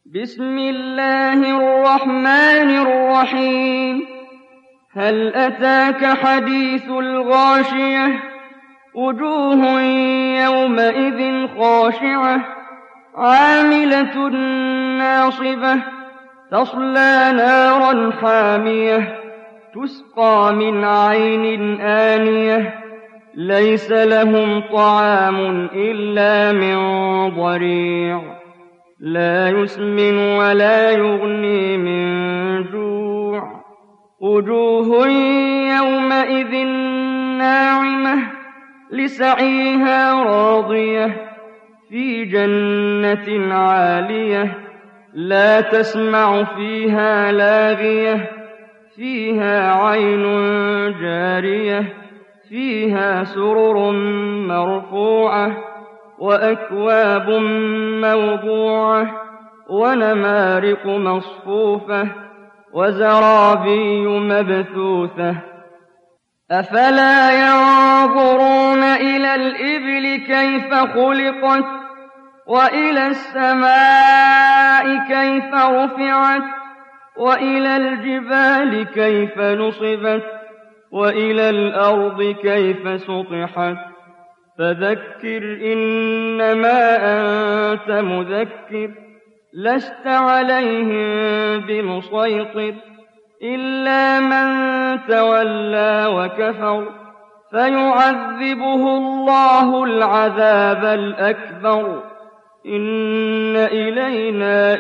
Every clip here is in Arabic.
بسم الله الرحمن الرحيم. هل أتاك حديث الغاشية؟ وجوه يومئذ خاشعة عاملة ناصبة تصلى نارا حامية تسقى من عين آنية ليس لهم طعام إلا من ضريع لا يسمن ولا يغني من جوع. وجوه يومئذ ناعمة لسعيها راضية في جنة عالية لا تسمع فيها لاغية فيها عين جارية فيها سرر مرفوعة وأكواب موضوعة ونمارق مصفوفة وزرابي مبثوثة. أفلا ينظرون إلى الإبل كيف خلقت وإلى السماء كيف رفعت وإلى الجبال كيف نصبت وإلى الأرض كيف سطحت. فذكر إنما أنت مذكر لست عليهم بمسيطر إلا من تولى وكفر فيعذبه الله العذاب الأكبر. إن إلينا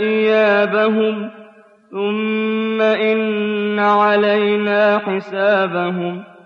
إيابهم ثم إن علينا حسابهم.